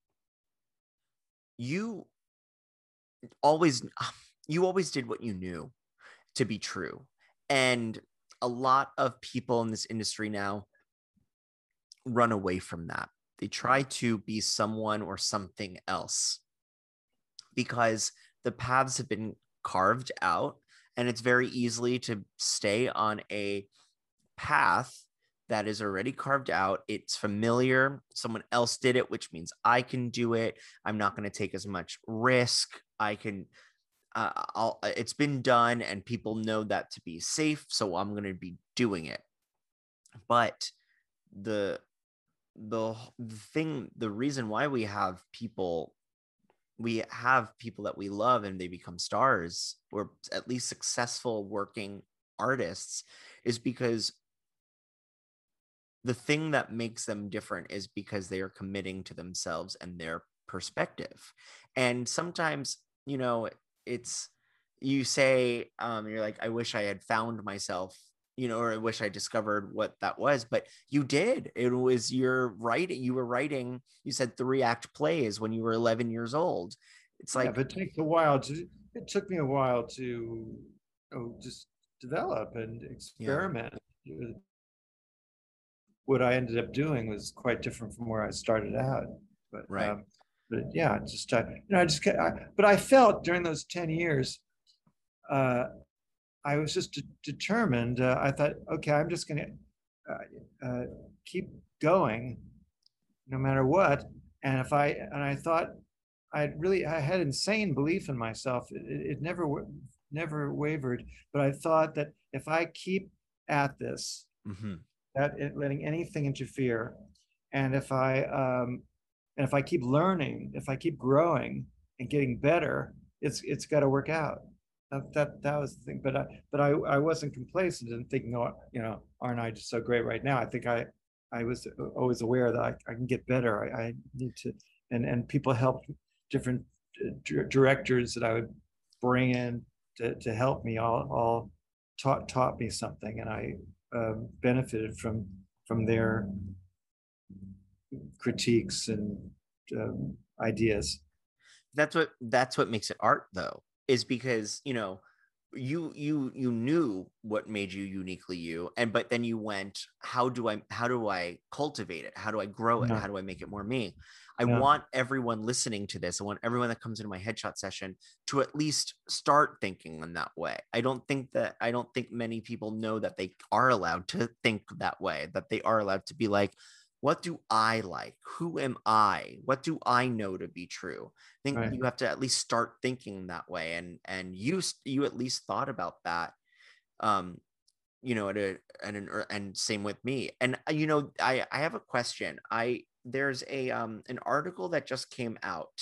you always you always did what you knew to be true. And a lot of people in this industry now run away from that. They try to be someone or something else because the paths have been carved out, and it's very easily to stay on a path that is already carved out. It's familiar. Someone else did it, which means I can do it. I'm not going to take as much risk. I can, uh, I'll, it's been done and people know that to be safe. So I'm going to be doing it. But the, the, the thing, the reason why we have people, we have people that we love and they become stars or at least successful working artists is because the thing that makes them different is because they are committing to themselves and their perspective. And sometimes, you know, it's, you say, um, you're like, I wish I had found myself, you know, or I wish I discovered what that was, but you did. It was your writing. You were writing, you said three act plays when you were eleven years old. It's like, yeah, but it takes a while to, it took me a while to oh, just develop and experiment. Yeah. What I ended up doing was quite different from where I started out. But, right. Um, but yeah, just, uh, you know, I just, I, but I felt during those ten years, uh, I was just de- determined. Uh, I thought, okay, I'm just going to uh, uh, keep going no matter what. And if I, and I thought I really, I had insane belief in myself. It, it never, never wavered. But I thought that if I keep at this, mm-hmm. that it, letting anything interfere, and if I, um, and if I keep learning, if I keep growing and getting better, it's it's got to work out. That, that that was the thing, but I but I, I wasn't complacent and thinking, oh, you know, aren't I just so great right now? I think I I was always aware that I, I can get better. I, I need to, and and people helped, different directors that I would bring in to, to help me all all taught taught me something, and I um, benefited from from their critiques and um, ideas. That's what that's what makes it art, though. Is because, you know, you you you knew what made you uniquely you, and but then you went, how do I how do I cultivate it? How do I grow it? Yeah. How do I make it more me? I Yeah. want everyone listening to this, I want everyone that comes into my headshot session to at least start thinking in that way. I don't think that I don't think many people know that they are allowed to think that way, that they are allowed to be like, what do I like? Who am I? What do I know to be true? I think Right. you have to at least start thinking that way. And, and you, you at least thought about that, um, you know, at a, at an, and same with me. And, you know, I, I have a question. I, there's a, um, an article that just came out,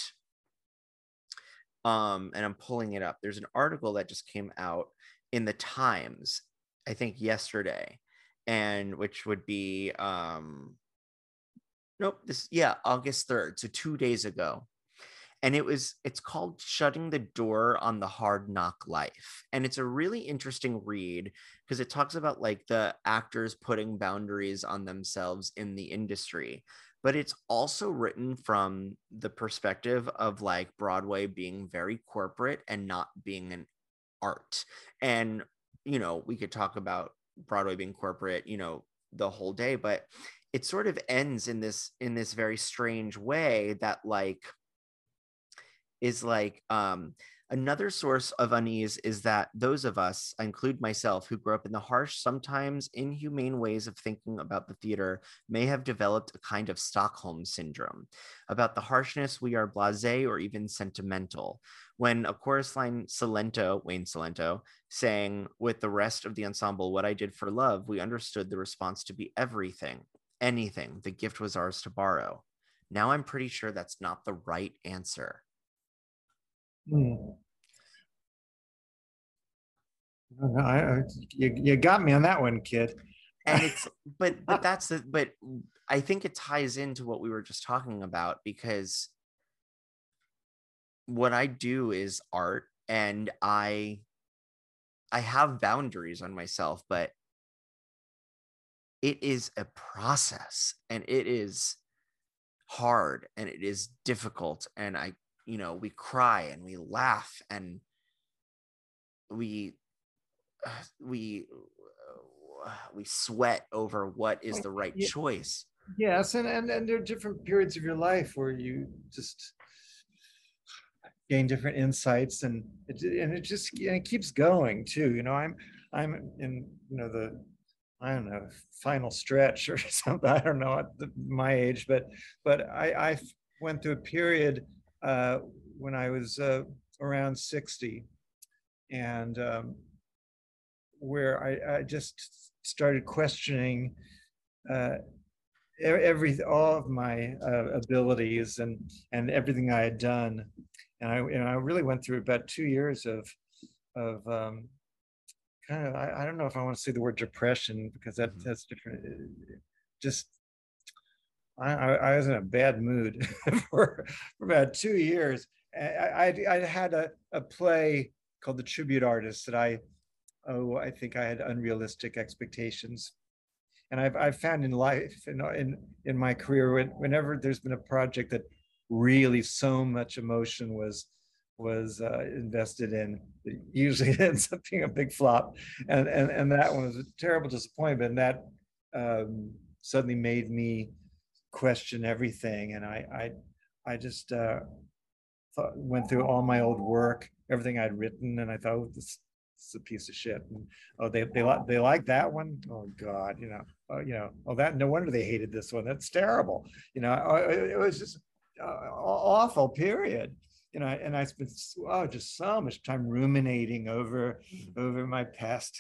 um, and I'm pulling it up. There's an article that just came out in the Times, I think yesterday, and which would be, um, Nope. This, yeah, August third. So two days ago. And it was, it's called Shutting the Door on the Hard Knock Life. And it's a really interesting read because it talks about like the actors putting boundaries on themselves in the industry. But it's also written from the perspective of like Broadway being very corporate and not being an art. And, you know, we could talk about Broadway being corporate, you know, the whole day, but it sort of ends in this in this very strange way that like is like um another source of unease is that those of us, I include myself, who grew up in the harsh, sometimes inhumane ways of thinking about the theater may have developed a kind of Stockholm syndrome. About the harshness, we are blasé or even sentimental. When a chorus line Salento, Wayne Salento, sang with the rest of the ensemble What I Did for Love, we understood the response to be everything. Anything. The gift was ours to borrow. Now I'm pretty sure that's not the right answer. Hmm. I, I, you, you got me on that one, kid. And it's, but but that's the, but I think it ties into what we were just talking about, because what I do is art, and I I have boundaries on myself, but it is a process, and it is hard, and it is difficult, and I, you know, we cry and we laugh and we we we sweat over what is the right Yeah. choice. Yes, and, and and there are different periods of your life where you just gain different insights, and it and it just and it keeps going too. You know, I'm I'm in, you know, the, I don't know, final stretch or something. I don't know at the, my age, but but I, I went through a period uh, when I was uh, around sixty, and um, where I, I just started questioning uh, every all of my uh, abilities and and everything I had done, and I and I really went through about two years of of um, kind of I, I don't know if I want to say the word depression because that Mhm. that's different. Just I, I I was in a bad mood for, for about two years. I, I, I had a, a play called The Tribute Artist that I, oh, I think I had unrealistic expectations. And I've, I've found in life, in, in, in my career, when, whenever there's been a project that really so much emotion was was uh, invested in, it usually ends up being a big flop. And, and, and that one was a terrible disappointment. And that um, suddenly made me question everything. And I, I, I just uh, thought, went through all my old work, everything I'd written, and I thought, oh, this, this is a piece of shit. And oh, they they like they like that one. Oh God, you know, uh, you know, oh that no wonder they hated this one. That's terrible. You know, it, it was just uh, awful. Period. You know, and I spent oh just so much time ruminating over over my past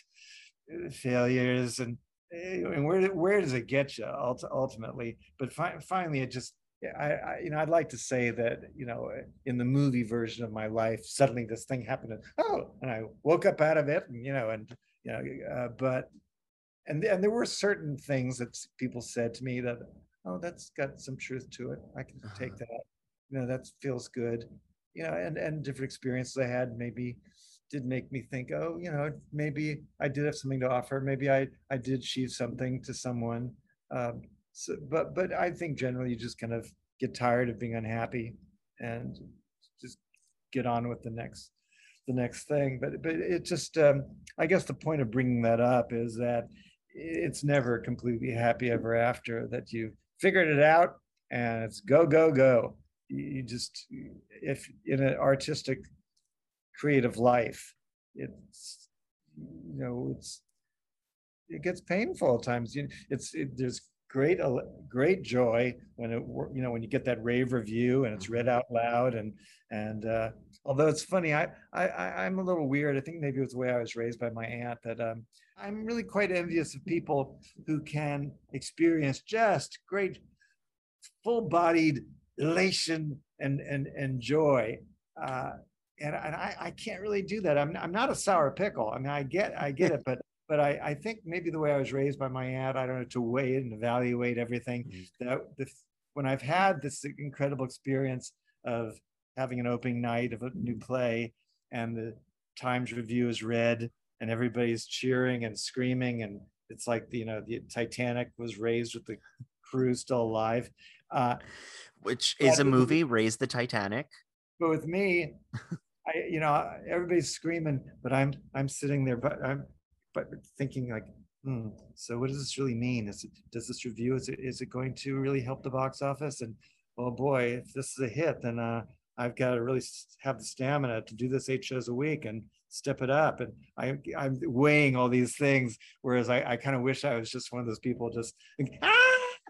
failures and and where where does it get you ultimately? But fi- finally, it just I, I you know I'd like to say that you know in the movie version of my life, suddenly this thing happened and oh, and I woke up out of it, and you know, and you know, uh, but and and there were certain things that people said to me that oh, that's got some truth to it. I can take that. You know, that feels good. You know, and and different experiences I had maybe did make me think, oh, you know, maybe I did have something to offer. Maybe I I did achieve something to someone. Um, so, but but I think generally you just kind of get tired of being unhappy and just get on with the next the next thing. But but it just um, I guess the point of bringing that up is that it's never completely happy ever after. That you figured it out and it's go go go. You just if in an artistic creative life, it's you know it's it gets painful at times. You it's it, there's great great joy when it you know when you get that rave review and it's read out loud and and uh, although it's funny, I, I I'm a little weird. I think maybe it was the way I was raised by my aunt that um, I'm really quite envious of people who can experience just great full-bodied elation and and and joy. Uh, and, and I, I can't really do that. I'm I'm not a sour pickle. I mean, I get I get it, but but I, I think maybe the way I was raised by my aunt, I don't know, to weigh it and evaluate everything. Mm-hmm. That the, when I've had this incredible experience of having an opening night of a new play, and the Times Review is read, and everybody's cheering and screaming, and it's like the, you know the Titanic was raised with the crew still alive. Uh, Which is a movie, Raise the Titanic. But with me, I, you know, everybody's screaming, but I'm I'm sitting there, but I'm but thinking like, hmm, so what does this really mean? Is it, does this review is it is it going to really help the box office? And oh boy, if this is a hit, then uh, I've got to really have the stamina to do this eight shows a week and step it up. And I I'm weighing all these things, whereas I, I kind of wish I was just one of those people just like, ah!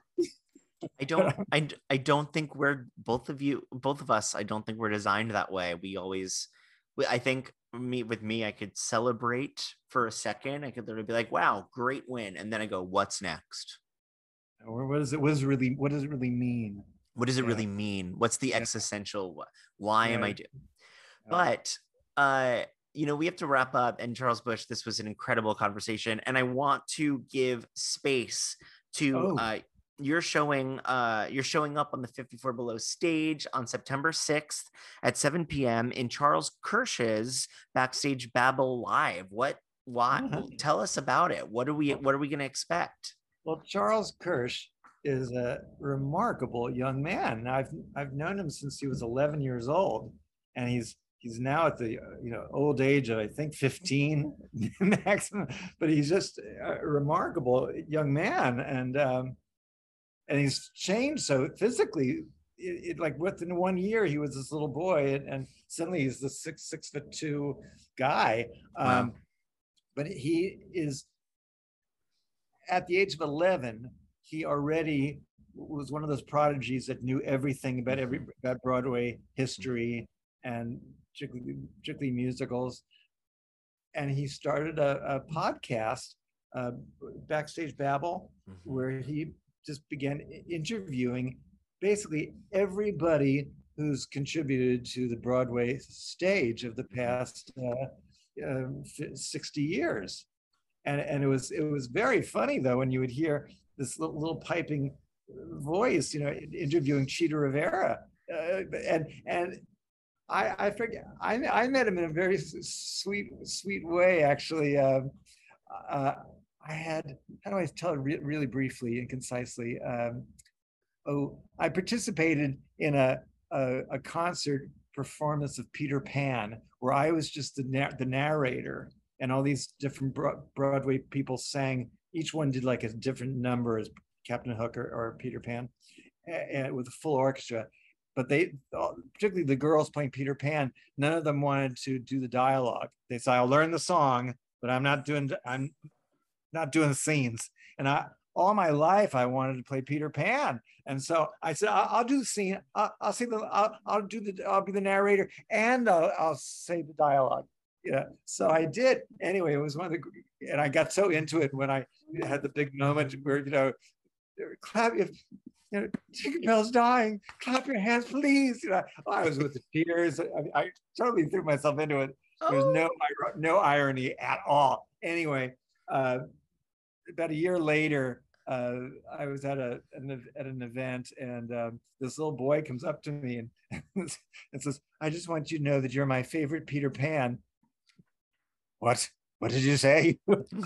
I don't I, I don't think we're both of you both of us I don't think we're designed that way. We always I think me with me I could celebrate for a second. I could literally be like, wow, great win, and then I go, what's next? Or what is it what is it really what does it really mean? What does it yeah. really mean? What's the yeah. existential why yeah. am I doing? Yeah. But uh you know, we have to wrap up. And Charles Busch, this was an incredible conversation, and I want to give space to oh. uh You're showing uh, you're showing up on the fifty-four Below stage on September sixth at seven p.m. in Charles Kirsch's Backstage Babble Live. What? Why? Uh-huh. Tell us about it. What are we? What are we going to expect? Well, Charles Kirsch is a remarkable young man. I've I've known him since he was eleven years old, and he's he's now at the you know old age of I think fifteen maximum. But he's just a remarkable young man, and. Um, And he's changed so physically, it, it, like within one year, he was this little boy, and, and suddenly he's the six six foot two guy. Um, wow. But he is at the age of eleven. He already was one of those prodigies that knew everything about every about Broadway history and particularly, particularly musicals. And he started a, a podcast, uh, Backstage Babble, mm-hmm. where he just began interviewing basically everybody who's contributed to the Broadway stage of the past uh, uh, sixty years. And, and it was it was very funny though when you would hear this little, little piping voice, you know, interviewing Chita Rivera, uh, and and I I forget I I met him in a very sweet sweet way actually. Um, uh, I had, how do I tell it re- really briefly and concisely? Um, oh, I participated in a, a a concert performance of Peter Pan where I was just the na- the narrator. And all these different Broadway people sang. Each one did like a different number as Captain Hook or, or Peter Pan, and with a full orchestra. But they, particularly the girls playing Peter Pan, none of them wanted to do the dialogue. They said, "I'll learn the song, but I'm not doing. I'm not doing the scenes." And I, all my life, I wanted to play Peter Pan, and so I said, "I'll, I'll do the scene. I'll, I'll say the. I'll, I'll do the. I'll be the narrator, and I'll, I'll say the dialogue." Yeah, so I did. Anyway, it was one of the, and I got so into it when I had the big moment where, you know, clap if, you know, Tinkerbell's dying, clap your hands, please. You know, I was with the tears. I, I totally threw myself into it. There was no no irony at all. Anyway, uh, about a year later, uh, I was at a an, at an event, and um, this little boy comes up to me and, and says, "I just want you to know that you're my favorite Peter Pan." What? What did you say?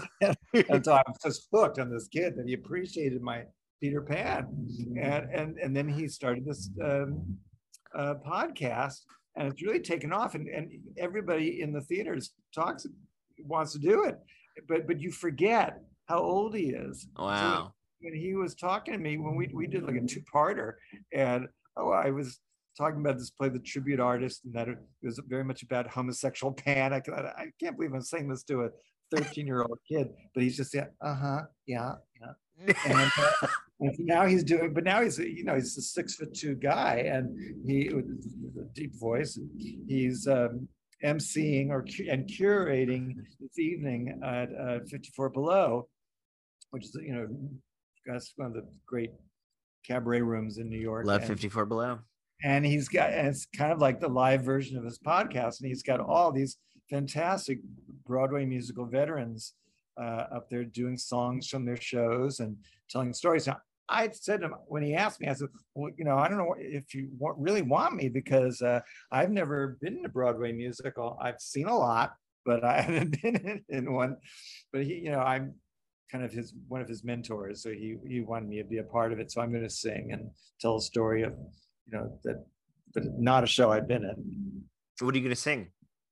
And so I was just hooked on this kid that he appreciated my Peter Pan, and and and then he started this um, uh, podcast, and it's really taken off. And, and everybody in the theaters talks wants to do it, but but you forget how old he is. Wow. So when, when he was talking to me, when we we did like a two-parter, and oh, I was talking about this play, The Tribute Artist, and that it was very much about homosexual panic. I, I can't believe I'm saying this to a thirteen-year-old kid, but he's just, yeah, uh-huh, yeah, yeah. And, uh, and now he's doing, but now he's, you know, he's a six foot two guy, and he, with a deep voice, he's um, emceeing or and curating this evening at uh, fifty-four Below, which is, you know, that's one of the great cabaret rooms in New York. Love and, fifty-four Below. And he's got, and it's kind of like the live version of his podcast. And he's got all these fantastic Broadway musical veterans uh, up there doing songs from their shows and telling stories. Now, I said to him when he asked me, I said, well, you know, I don't know if you want, really want me, because uh, I've never been in a Broadway musical. I've seen a lot, but I haven't been in, in one. But he, you know, I'm kind of his, one of his mentors. So he, he wanted me to be a part of it. So I'm going to sing and tell a story of, you know, that, but not a show I've been in. What are you going to sing?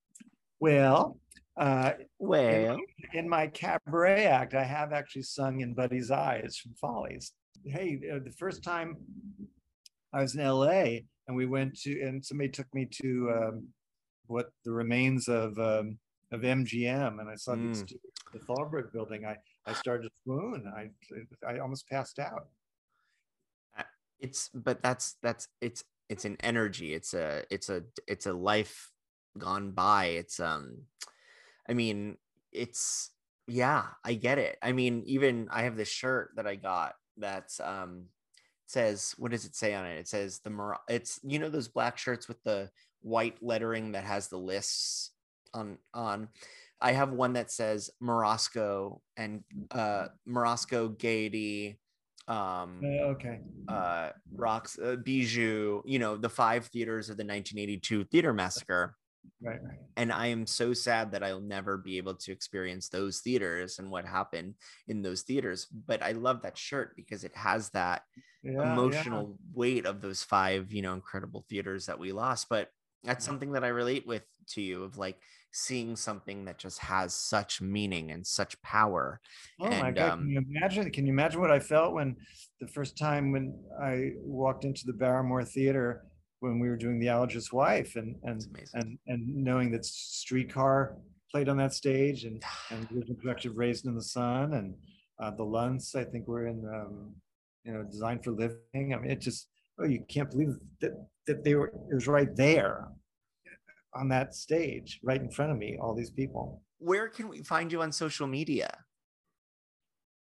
Well, uh, well, in, in my cabaret act, I have actually sung in Buddy's Eyes from Follies. Hey, uh, the first time I was in L A, and we went to, and somebody took me to um, what the remains of um, of M G M, and I saw mm. the, the Thalberg building. I I started to swoon. I I almost passed out. It's, but that's that's it's it's an energy. It's a it's a it's a life gone by. It's um, I mean, it's, yeah, I get it. I mean, even I have this shirt that I got that's um says, what does it say on it? It says the Mar- it's, you know, those black shirts with the white lettering that has the lists on on. I have one that says Morosco and uh Morosco, Gaiety, um uh, okay uh rocks uh, Bijou, you know, the five theaters of the nineteen eighty-two theater massacre. Right, right. And I am so sad that I'll never be able to experience those theaters and what happened in those theaters. But I love that shirt because it has that yeah, emotional yeah. weight of those five, you know, incredible theaters that we lost. But that's something that I relate with to you, of like seeing something that just has such meaning and such power. Oh and, my God, um, can you imagine, can you imagine what I felt when the first time when I walked into the Barrymore Theater when we were doing The Allergist's Wife, and and and and knowing that Streetcar played on that stage, and and the original production of Raised in the Sun, and uh, the Lunts, I think, were in um, you know, Designed for Living. I mean, it just, oh, you can't believe that that they were, it was right there on that stage, right in front of me, all these people. Where can we find you on social media?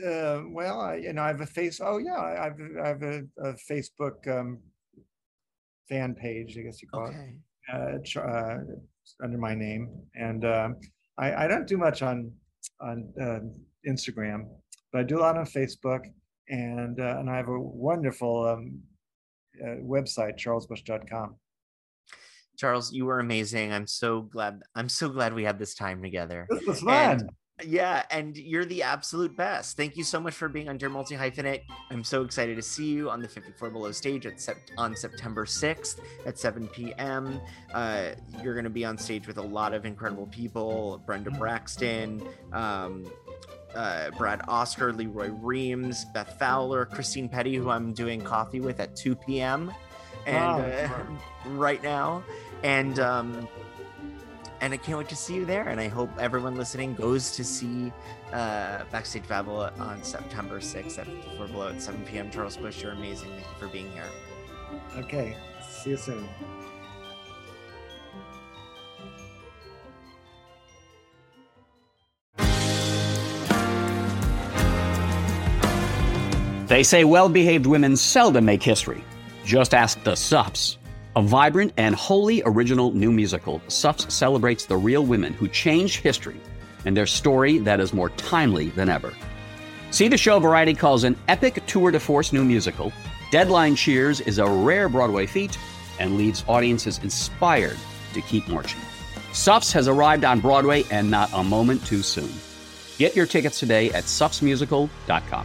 Uh, well, I, you know, I have a face. Oh yeah, I have, I have a, a Facebook um, fan page, I guess you call Okay. it, uh, uh, under my name. And um, I, I don't do much on on uh, Instagram, but I do a lot on Facebook. And uh, and I have a wonderful um, uh, website, charles bush dot com. Charles, you were amazing. I'm so glad. I'm so glad we had this time together. This was fun. And, yeah, and you're the absolute best. Thank you so much for being on Dear Multi Hyphenate. I'm so excited to see you on the fifty-four Below stage at sept- on September sixth at seven p.m. Uh, you're going to be on stage with a lot of incredible people: Brenda Braxton, um, uh, Brad Oscar, Leroy Reams, Beth Fowler, Christine Petty, who I'm doing coffee with at two p.m. and Wow. uh, right now, and. Um, And I can't wait to see you there. And I hope everyone listening goes to see uh, Backstage Babble on September sixth at fifty-four Below at seven p.m. Charles Bush, you're amazing. Thank you for being here. Okay, see you soon. They say well-behaved women seldom make history. Just ask the Suffs. A vibrant and wholly original new musical, Suffs celebrates the real women who changed history and their story that is more timely than ever. See the show Variety calls an epic tour de force new musical. Deadline Cheers is a rare Broadway feat and leaves audiences inspired to keep marching. Suffs has arrived on Broadway and not a moment too soon. Get your tickets today at suffs musical dot com.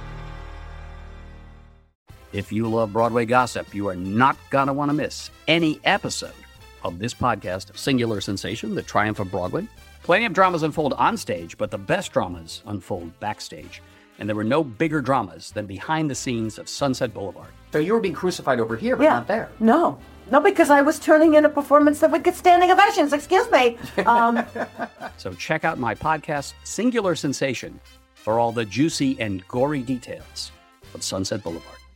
If you love Broadway gossip, you are not going to want to miss any episode of this podcast of Singular Sensation, The Triumph of Broadway. Plenty of dramas unfold on stage, but the best dramas unfold backstage. And there were no bigger dramas than behind the scenes of Sunset Boulevard. So you were being crucified over here, but Yeah. not there. No. No, because I was turning in a performance that would get standing ovations. Excuse me. Um, So check out my podcast, Singular Sensation, for all the juicy and gory details of Sunset Boulevard.